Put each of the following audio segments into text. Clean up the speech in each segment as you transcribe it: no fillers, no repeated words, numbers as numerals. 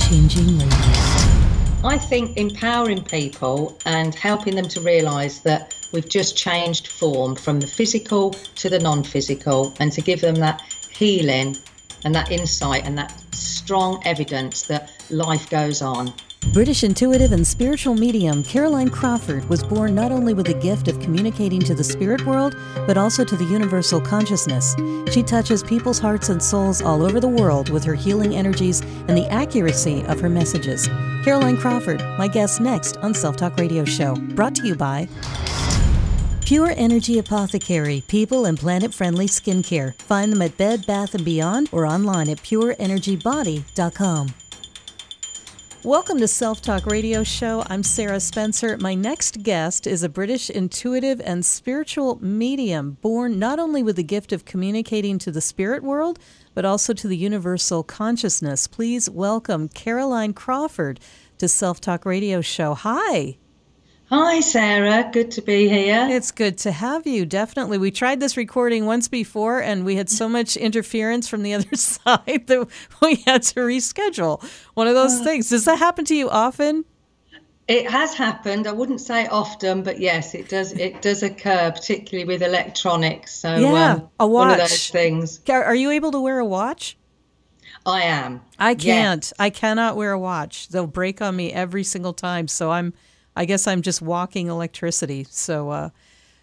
Changing Radio. I think empowering people and helping them to realise that we've just changed form from the physical to the non-physical, and to give them that healing and that insight and that strong evidence that life goes on. British intuitive and spiritual medium Caroline Crawford was born not only with the gift of communicating to the spirit world, but also to the universal consciousness. She touches people's hearts and souls all over the world with her healing energies and the accuracy of her messages. Caroline Crawford, my guest next on Self Talk Radio Show, brought to you by Pure Energy Apothecary, people and planet-friendly skincare. Find them at Bed Bath & Beyond or online at pureenergybody.com. Welcome to Self Talk Radio Show. I'm Sarah Spencer. My next guest is a British intuitive and spiritual medium, born not only with the gift of communicating to the spirit world, but also to the universal consciousness. Please welcome Caroline Crawford to Self Talk Radio Show. Hi. Hi, Sarah. Good to be here. It's good to have you, definitely. We tried this recording once before, and we had so much interference from the other side that we had to reschedule. One of those things. Does that happen to you often? It has happened. I wouldn't say often, but yes, it does. It does occur, particularly with electronics. So, yeah, a watch. One of those things. Are you able to wear a watch? I am. I can't. Yes. I cannot wear a watch. They'll break on me every single time. So I guess I'm just walking electricity. So,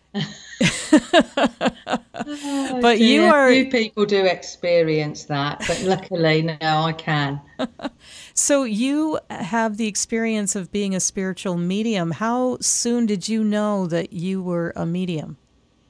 but few people do experience that, but luckily, no, I can. So you have the experience of being a spiritual medium. How soon did you know that you were a medium?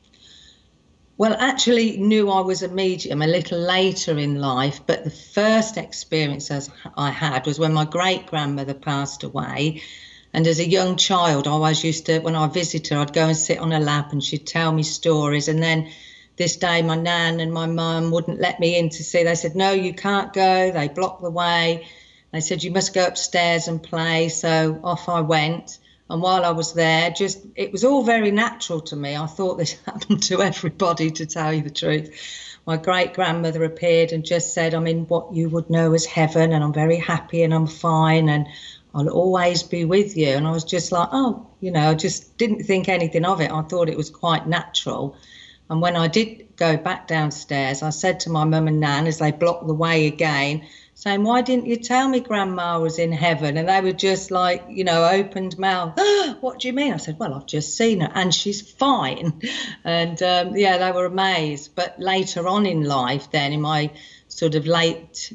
Well, actually knew I was a medium a little later in life, but the first experiences I had was when my great-grandmother passed away. And as a young child, I always used to, when I visited her, I'd go and sit on her lap and she'd tell me stories. And then this day, my nan and my mum wouldn't let me in to see. They said, no, you can't go. They blocked the way. They said, you must go upstairs and play. So off I went. And while I was there, it was all very natural to me. I thought this happened to everybody, to tell you the truth. My great-grandmother appeared and just said, I'm in what you would know as heaven, and I'm very happy and I'm fine, and I'll always be with you. And I was just like, I just didn't think anything of it. I thought it was quite natural. And when I did go back downstairs, I said to my mum and nan, as they blocked the way again, saying, why didn't you tell me Grandma was in heaven? And they were just like, opened mouth. What do you mean? I said, well, I've just seen her and she's fine. And they were amazed. But later on in life, then in my sort of late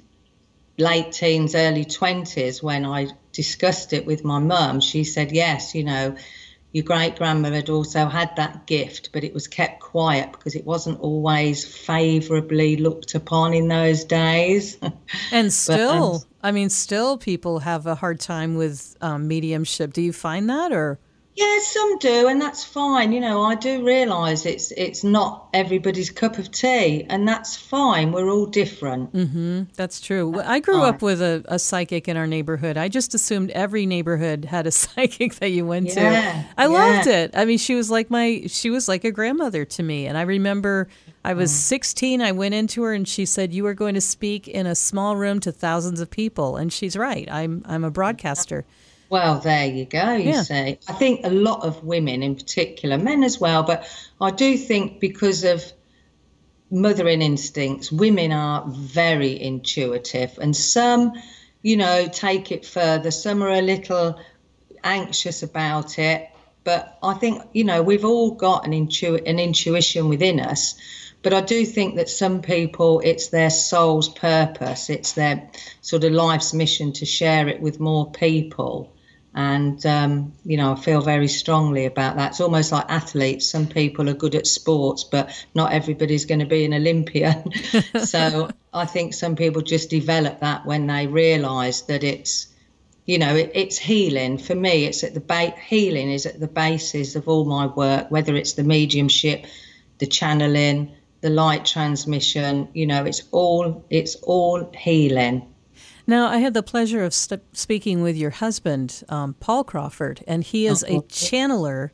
teens, early 20s, when I discussed it with my mum, she said, yes, your great-grandmother had also had that gift, but it was kept quiet because it wasn't always favourably looked upon in those days. And still, still people have a hard time with mediumship. Do you find that, or? Yeah, some do, and that's fine. I do realise it's not everybody's cup of tea, and that's fine. We're all different. Mm-hmm. That's true. I grew up with a psychic in our neighborhood. I just assumed every neighborhood had a psychic that you went to. I loved it. I mean, she was like a grandmother to me. And I remember I was 16. I went into her and she said, you are going to speak in a small room to thousands of people. And she's right. I'm a broadcaster. Well, there you go, you see. I think a lot of women in particular, men as well, but I do think because of mothering instincts, women are very intuitive, and some, take it further. Some are a little anxious about it, but I think, we've all got an intuition within us. But I do think that some people, it's their soul's purpose, it's their sort of life's mission to share it with more people. And, I feel very strongly about that. It's almost like athletes. Some people are good at sports, but not everybody's going to be an Olympian. So I think some people just develop that when they realise that it's, it's healing. For me, it's healing is at the basis of all my work, whether it's the mediumship, the channeling, the light transmission, it's all healing. Now, I had the pleasure of speaking with your husband, Paul Crawford, and he is a channeler.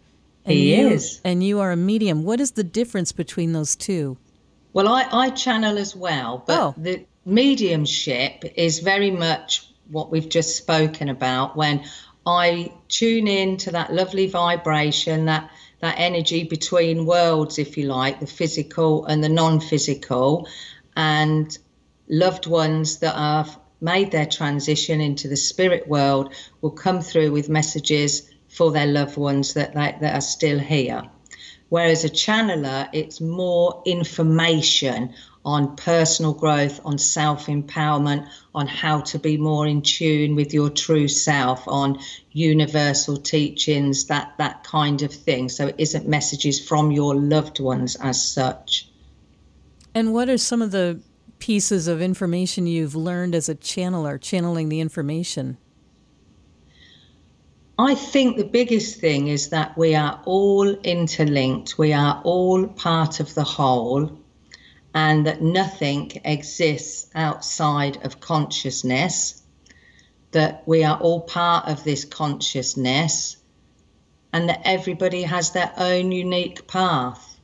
And you are a medium. What is the difference between those two? Well, I channel as well, but the mediumship is very much what we've just spoken about, when I tune in to that lovely vibration, that energy between worlds, if you like, the physical and the non-physical, and loved ones that have made their transition into the spirit world will come through with messages for their loved ones that are still here. Whereas a channeler, it's more information on personal growth, on self-empowerment, on how to be more in tune with your true self, on universal teachings, that kind of thing. So it isn't messages from your loved ones as such. And what are some of the pieces of information you've learned as a channeler, channeling the information? I think the biggest thing is that we are all interlinked. We are all part of the whole, and that nothing exists outside of consciousness, that we are all part of this consciousness, and that everybody has their own unique path.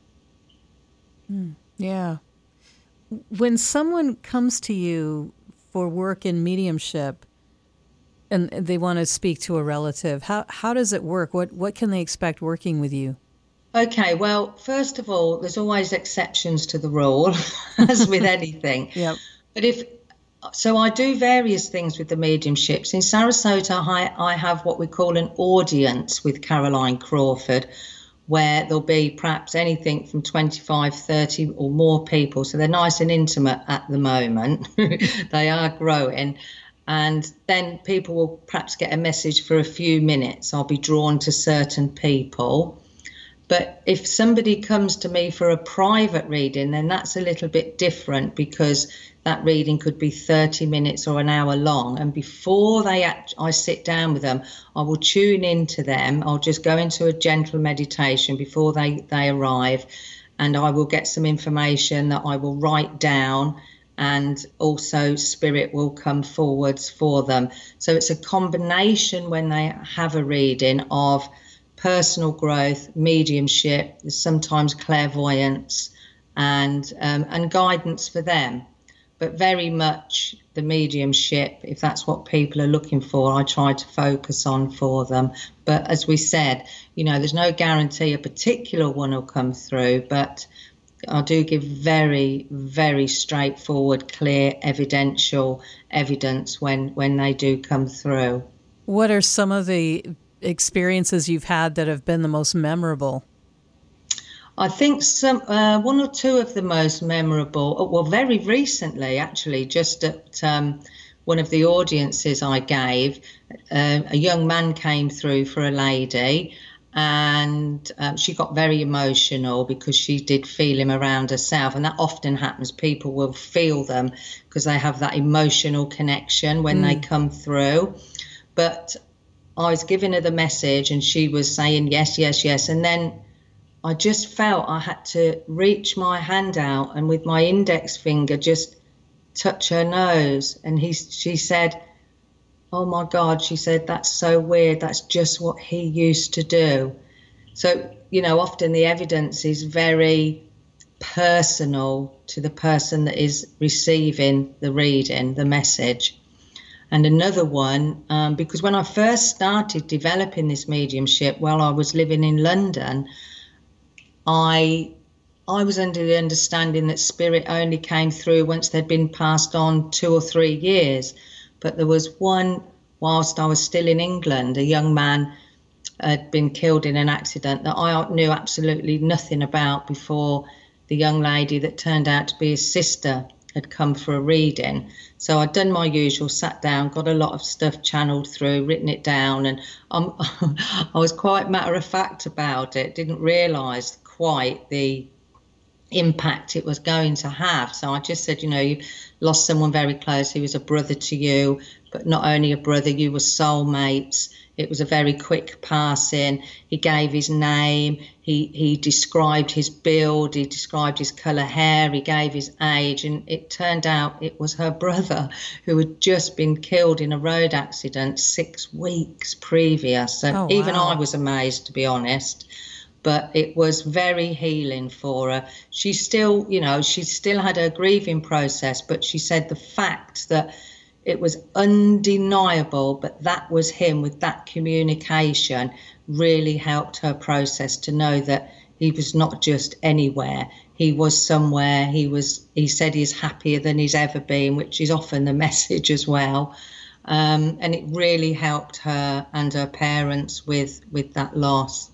Yeah. When someone comes to you for work in mediumship and they want to speak to a relative, how does it work? What can they expect working with you? Okay, well, first of all, there's always exceptions to the rule, as with anything. Yep. But so I do various things with the mediumships. In Sarasota, I have what we call an audience with Caroline Crawford, where there'll be perhaps anything from 25, 30 or more people. So they're nice and intimate at the moment. They are growing. And then people will perhaps get a message for a few minutes. I'll be drawn to certain people. But if somebody comes to me for a private reading, then that's a little bit different, because that reading could be 30 minutes or an hour long. And before I sit down with them, I will tune into them. I'll just go into a gentle meditation before they arrive, and I will get some information that I will write down, and also spirit will come forwards for them. So it's a combination when they have a reading of personal growth, mediumship, sometimes clairvoyance, and guidance for them. But very much the mediumship, if that's what people are looking for, I try to focus on for them. But as we said, there's no guarantee a particular one will come through, but I do give very, very straightforward, clear, evidential evidence when they do come through. What are some of the experiences you've had that have been the most memorable? I think one or two of the most memorable, well, very recently, actually, just at one of the audiences I gave, a young man came through for a lady, and she got very emotional because she did feel him around herself. And that often happens. People will feel them because they have that emotional connection when they come through. But I was giving her the message and she was saying yes, yes, yes. And then I just felt I had to reach my hand out and with my index finger just touch her nose. And she said, "Oh my God," she said, "that's so weird. That's just what he used to do." So, often the evidence is very personal to the person that is receiving the reading, the message. And another one, because when I first started developing this mediumship while I was living in London, I was under the understanding that spirit only came through once they'd been passed on 2 or 3 years. But there was one whilst I was still in England, a young man had been killed in an accident that I knew absolutely nothing about before the young lady that turned out to be his sister had come for a reading. So I'd done my usual, sat down, got a lot of stuff channeled through, written it down, and I was quite matter of fact about it, didn't realise quite the impact it was going to have. So I just said, you lost someone very close. He was a brother to you, but not only a brother, you were soulmates. It was a very quick passing. He gave his name. He described his build. He described his colour hair. He gave his age. And it turned out it was her brother who had just been killed in a road accident 6 weeks previous. So even I was amazed, to be honest. But it was very healing for her. She still, she still had her grieving process, but she said the fact that it was undeniable, but that was him with that communication really helped her process to know that he was not just anywhere. He was somewhere. He said he's happier than he's ever been, which is often the message as well. And it really helped her and her parents with that loss.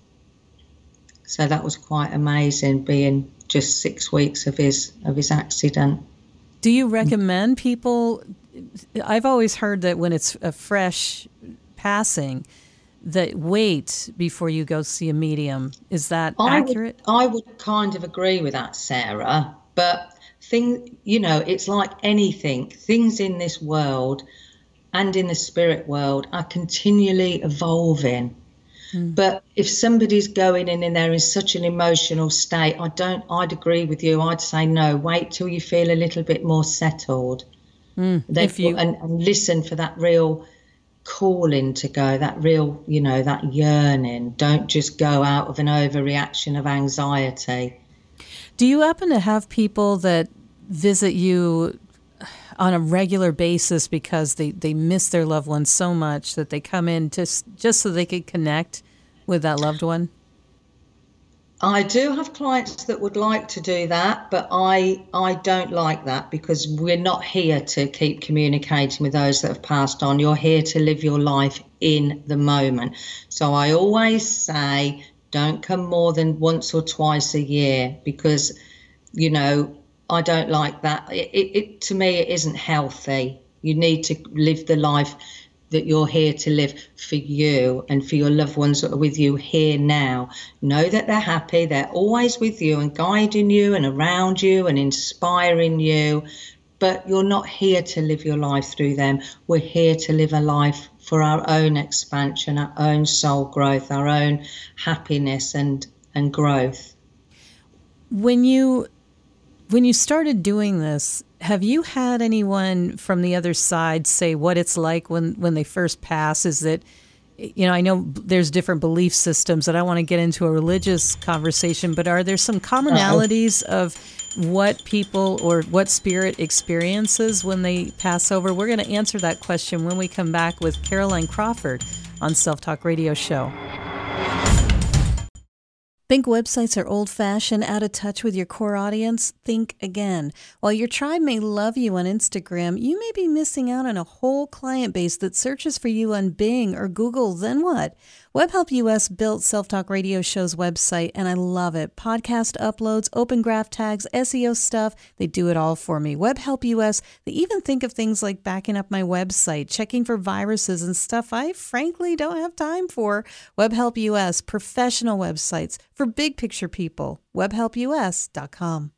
So that was quite amazing, being just 6 weeks of his accident. Do you recommend people? I've always heard that when it's a fresh passing, that wait before you go see a medium. Is that accurate? I would kind of agree with that, Sarah. But it's like anything. Things in this world and in the spirit world are continually evolving. But if somebody's going in and they're in such an emotional state, I'd agree with you. I'd say no, wait till you feel a little bit more settled. And listen for that real calling to go, that real, that yearning. Don't just go out of an overreaction of anxiety. Do you happen to have people that visit you on a regular basis because they miss their loved one so much that they come in just so they could connect with that loved one? I do have clients that would like to do that, but I don't like that, because we're not here to keep communicating with those that have passed on. You're here to live your life in the moment. So I always say don't come more than once or twice a year, because, I don't like that. To me, it isn't healthy. You need to live the life that you're here to live for you and for your loved ones that are with you here now. Know that they're happy. They're always with you and guiding you and around you and inspiring you. But you're not here to live your life through them. We're here to live a life for our own expansion, our own soul growth, our own happiness and growth. When you started doing this, have you had anyone from the other side say what it's like when they first pass? Is that, I know there's different belief systems, and I don't want to get into a religious conversation, but are there some commonalities of what people or what spirit experiences when they pass over? We're going to answer that question when we come back with Caroline Crawford on Self Talk Radio Show. Think websites are old-fashioned, out of touch with your core audience? Think again. While your tribe may love you on Instagram, you may be missing out on a whole client base that searches for you on Bing or Google. Then what? WebHelp US built Self Talk Radio Show's website, and I love it. Podcast uploads, open graph tags, SEO stuff, they do it all for me. WebHelp US, they even think of things like backing up my website, checking for viruses and stuff I frankly don't have time for. WebHelp US, professional websites for big picture people. WebHelpUS.com.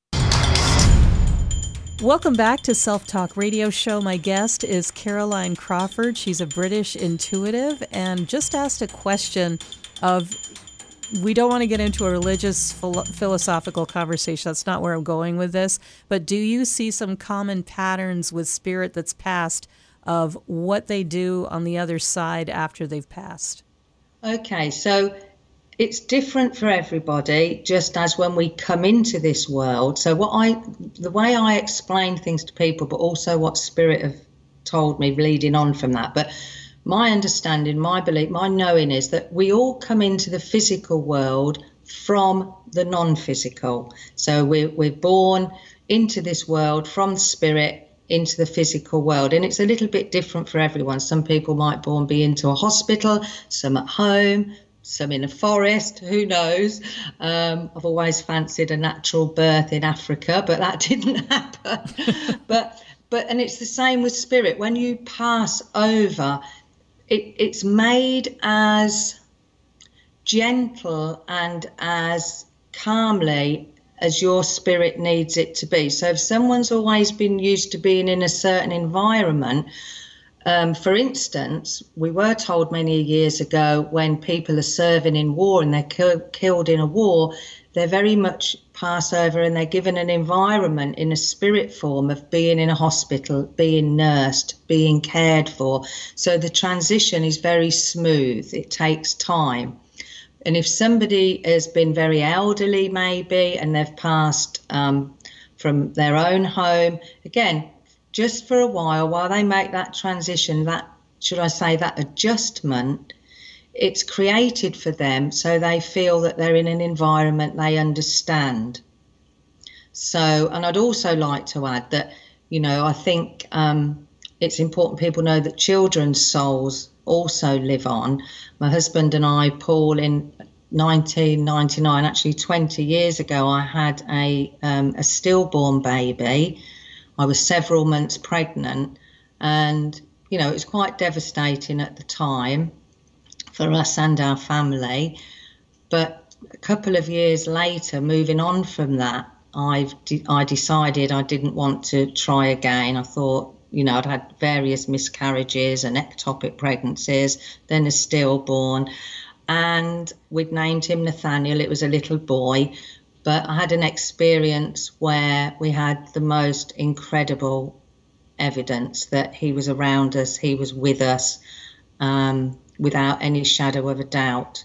Welcome back to Self Talk Radio Show. My guest is Caroline Crawford. She's a British intuitive, and just asked a question of, we don't want to get into a religious philosophical conversation. That's not where I'm going with this. But do you see some common patterns with spirit that's passed of what they do on the other side after they've passed? Okay, so it's different for everybody, just as when we come into this world. So the way I explain things to people, but also what Spirit have told me leading on from that. But my understanding, my belief, my knowing is that we all come into the physical world from the non-physical. So we're born into this world from Spirit into the physical world, and it's a little bit different for everyone. Some people might be into a hospital, some at home, some in a forest, who knows. I've always fancied a natural birth in Africa, but that didn't happen. but and it's the same with spirit. When you pass over, it's made as gentle and as calmly as your spirit needs it to be. So if someone's always been used to being in a certain environment, for instance, we were told many years ago, when people are serving in war and they're killed in a war, they're very much pass over and they're given an environment in a spirit form of being in a hospital, being nursed, being cared for. So the transition is very smooth. It takes time. And if somebody has been very elderly maybe and they've passed from their own home, again, just for a while they make that transition, that, should I say, that adjustment, it's created for them so they feel that they're in an environment they understand. So, and I'd also like to add that, I think it's important people know that children's souls also live on. My husband and I, Paul, in 1999, actually 20 years ago, I had a stillborn baby. I was several months pregnant, and it was quite devastating at the time for us and our family. But a couple of years later, moving on from that, I decided I didn't want to try again. I thought, I'd had various miscarriages and ectopic pregnancies, then a stillborn, and we'd named him Nathaniel. It was a little boy, but I had an experience where we had the most incredible evidence that he was around us, he was with us, without any shadow of a doubt.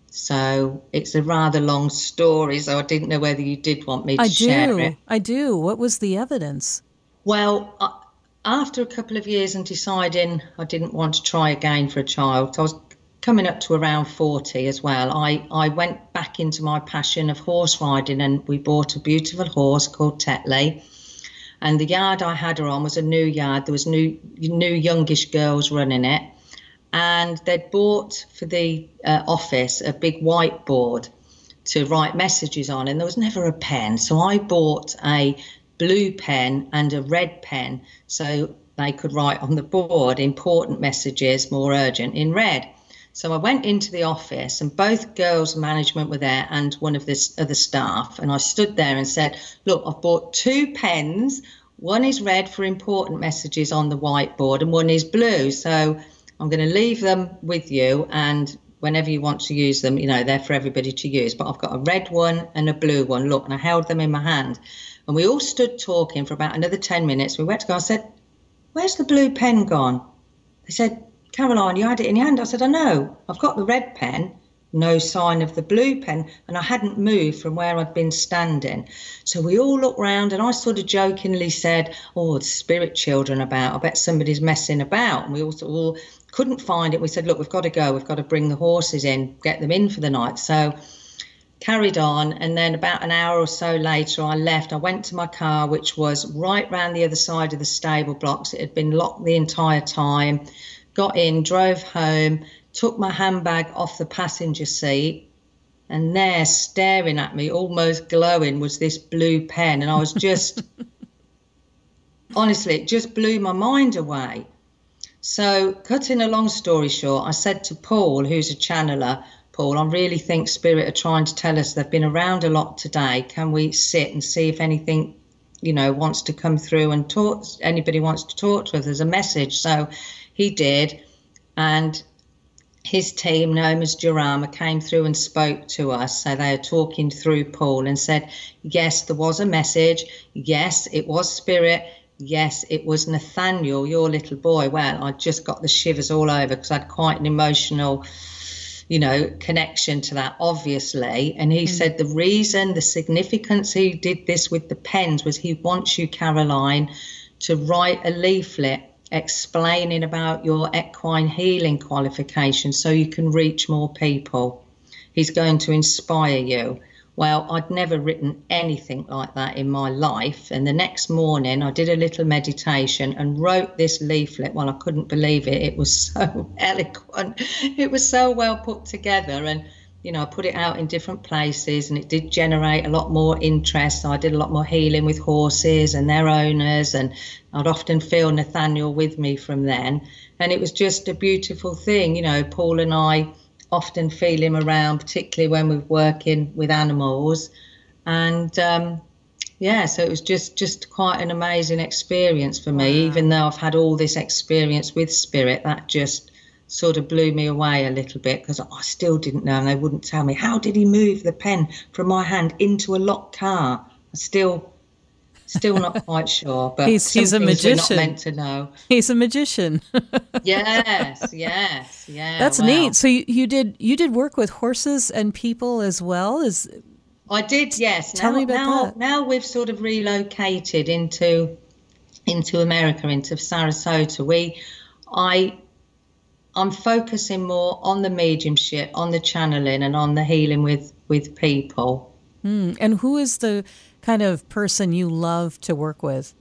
So it's a rather long story, so I didn't know whether you did want me to share it. I do. What was the evidence? Well, after a couple of years and deciding I didn't want to try again for a child, I was coming up to around 40 as well. I went back into my passion of horse riding, and we bought a beautiful horse called Tetley. And the yard I had her on was a new yard. There was new youngish girls running it. And they'd bought for the office a big whiteboard to write messages on, and there was never a pen. So I bought a blue pen and a red pen so they could write on the board important messages, more urgent, in red. So I went into the office, and both girls' management were there and one of the other staff. And I stood there and said, look, I've bought 2 pens. One is red for important messages on the whiteboard and one is blue. So I'm going to leave them with you, and whenever you want to use them, they're for everybody to use. But I've got a red one and a blue one. Look, and I held them in my hand. And we all stood talking for about another 10 minutes. We went to go. I said, where's the blue pen gone? They said, Caroline, you had it in your hand. I said, I know. I've got the red pen. No sign of the blue pen. And I hadn't moved from where I'd been standing. So we all looked round, and I sort of jokingly said, oh, the spirit children about. I bet somebody's messing about. And we all couldn't find it. We said, look, we've got to go. We've got to bring the horses in, get them in for the night. So carried on, and then about an hour or so later I left. I went to my car, which was right round the other side of the stable blocks. It had been locked the entire time. Got in, drove home, took my handbag off the passenger seat, and there, staring at me, almost glowing, was this blue pen. And I was just, honestly, it just blew my mind away. So cutting a long story short, I said to Paul, who's a channeler, Paul, I really think Spirit are trying to tell us they've been around a lot today. Can we sit and see if anything, wants to come through and talk, anybody wants to talk to us? There's a message. So he did, and his team, known as Jarama, came through and spoke to us. So they were talking through Paul and said, yes, there was a message. Yes, it was Spirit. Yes, it was Nathaniel, your little boy. Well, I just got the shivers all over because I had quite an emotional, connection to that, obviously. And he said the reason, the significance he did this with the pens was he wants you, Caroline, to write a leaflet explaining about your equine healing qualification so you can reach more people. He's going to inspire you. Well, I'd never written anything like that in my life. And the next morning I did a little meditation and wrote this leaflet. Well, I couldn't believe it. It was so eloquent. It was so well put together. And, I put it out in different places, and it did generate a lot more interest. I did a lot more healing with horses and their owners, and I'd often feel Nathaniel with me from then. And it was just a beautiful thing. Paul and I often feel him around, particularly when we're working with animals. And so it was just quite an amazing experience for me. Wow. Even though I've had all this experience with Spirit, that just sort of blew me away a little bit, because I still didn't know, and they wouldn't tell me. How did he move the pen from my hand into a locked car? I still not quite sure, but he's a magician. We're not meant to know. He's a magician. yes, yeah. That's neat. So you did work with horses and people as well? I did, yes. Tell me about that. Now we've sort of relocated into into America, into Sarasota, I'm focusing more on the mediumship, on the channeling, and on the healing with people. And who is the kind of person you love to work with?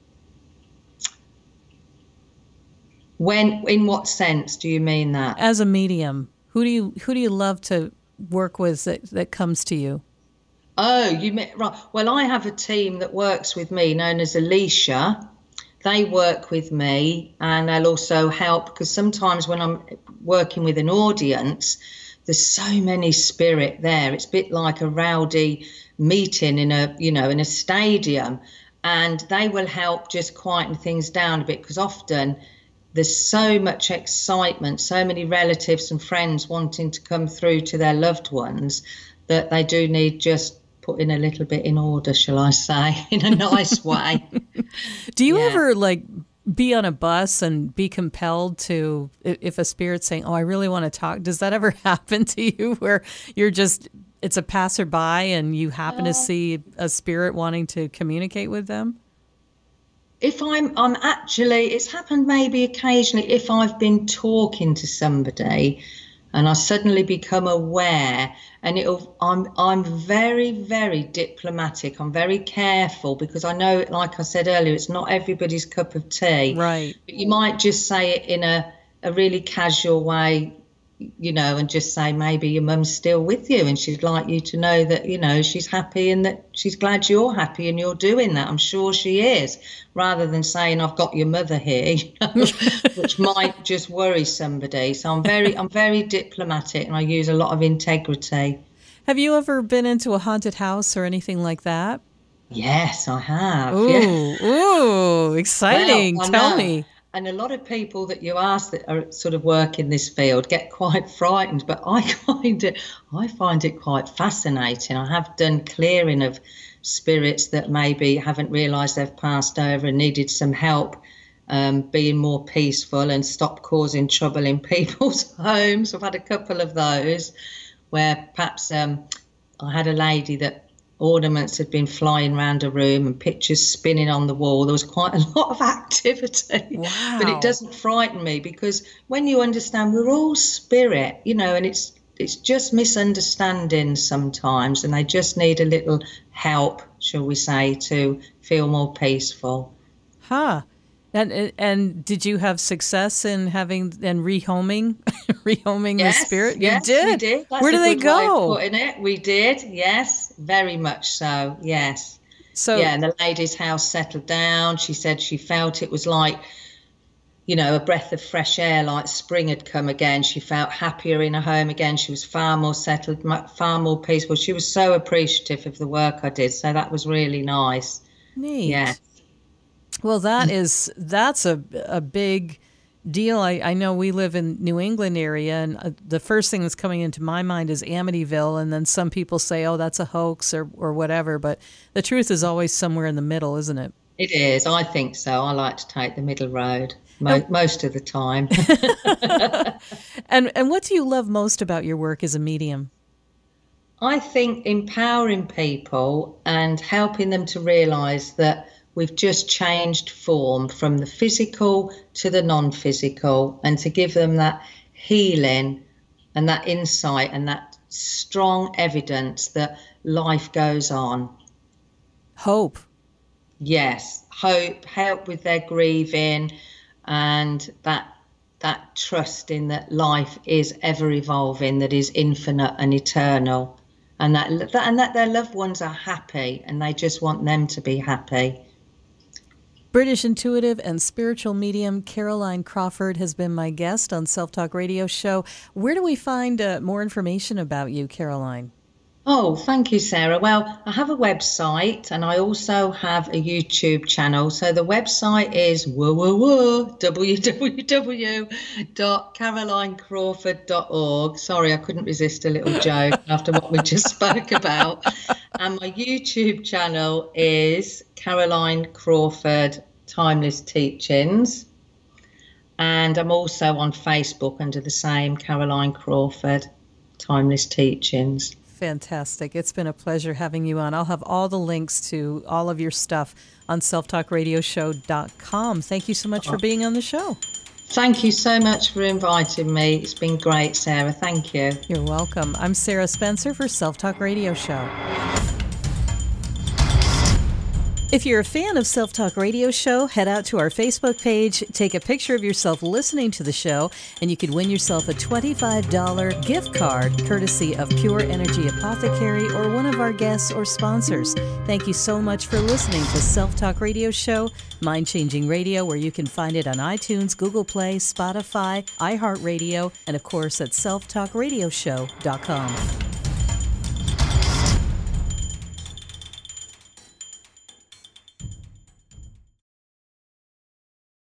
In what sense do you mean that? As a medium, who do you love to work with that comes to you? Oh, you mean, right. Well, I have a team that works with me known as Alicia. They work with me, and they'll also help, because sometimes when I'm working with an audience, there's so many spirit there. It's a bit like a rowdy meeting in a stadium, and they will help just quieten things down a bit, because often there's so much excitement, so many relatives and friends wanting to come through to their loved ones, that they do need just putting a little bit in order, shall I say, in a nice way. Do you ever be on a bus and be compelled to, if a spirit's saying, oh, I really want to talk, does that ever happen to you where it's a passerby and you happen to see a spirit wanting to communicate with them? If I'm actually, it's happened maybe occasionally if I've been talking to somebody and I suddenly become aware, and I'm very, very diplomatic. I'm very careful, because I know, like I said earlier, it's not everybody's cup of tea. Right. But you might just say it in a really casual way, and just say, maybe your mum's still with you and she'd like you to know that, she's happy and that she's glad you're happy and you're doing that. I'm sure she is, rather than saying, I've got your mother here, which might just worry somebody. So I'm very diplomatic, and I use a lot of integrity. Have you ever been into a haunted house or anything like that? Yes, I have. Ooh, yeah. Ooh, exciting. Well, Tell me. And a lot of people that you ask that are sort of work in this field get quite frightened, but I find it quite fascinating. I have done clearing of spirits that maybe haven't realised they've passed over and needed some help being more peaceful and stop causing trouble in people's homes. I've had a couple of those where perhaps I had a lady that ornaments had been flying around a room and pictures spinning on the wall. There was quite a lot of activity. Wow. But it doesn't frighten me, because when you understand we're all spirit, and it's just misunderstandings sometimes, and they just need a little help, shall we say, to feel more peaceful. Huh. And did you have success in rehoming the spirit? Yes, you did. We did. That's Where do they go? Way of putting it. We did. Yes, very much so. Yes. So and the lady's house settled down. She said she felt it was like, a breath of fresh air, like spring had come again. She felt happier in her home again. She was far more settled, far more peaceful. She was so appreciative of the work I did. So that was really nice. Neat. Yeah. Well, that's a big deal. I know we live in New England area, and the first thing that's coming into my mind is Amityville, and then some people say, oh, that's a hoax or whatever, but the truth is always somewhere in the middle, isn't it? It is. I think so. I like to take the middle road most of the time. And what do you love most about your work as a medium? I think empowering people and helping them to realise that we've just changed form from the physical to the non-physical, and to give them that healing and that insight and that strong evidence that life goes on. Hope. Yes, hope, help with their grieving, and that trust in that life is ever evolving, that is infinite and eternal, and that their loved ones are happy, and they just want them to be happy. British intuitive and spiritual medium Caroline Crawford has been my guest on Self Talk Radio Show. Where do we find more information about you, Caroline? Oh, thank you, Sarah. Well, I have a website, and I also have a YouTube channel. So the website is www.carolinecrawford.org. Sorry, I couldn't resist a little joke after what we just spoke about. And my YouTube channel is Caroline Crawford Timeless Teachings. And I'm also on Facebook under the same Caroline Crawford Timeless Teachings. Fantastic. It's been a pleasure having you on. I'll have all the links to all of your stuff on selftalkradioshow.com. Thank you so much for being on the show. Thank you so much for inviting me. It's been great, Sarah. Thank you. You're welcome. I'm Sarah Spencer for Self Talk Radio Show. If you're a fan of Self Talk Radio Show, head out to our Facebook page, take a picture of yourself listening to the show, and you could win yourself a $25 gift card courtesy of Pure Energy Apothecary or one of our guests or sponsors. Thank you so much for listening to Self Talk Radio Show, mind-changing radio, where you can find it on iTunes, Google Play, Spotify, iHeartRadio, and of course at selftalkradioshow.com.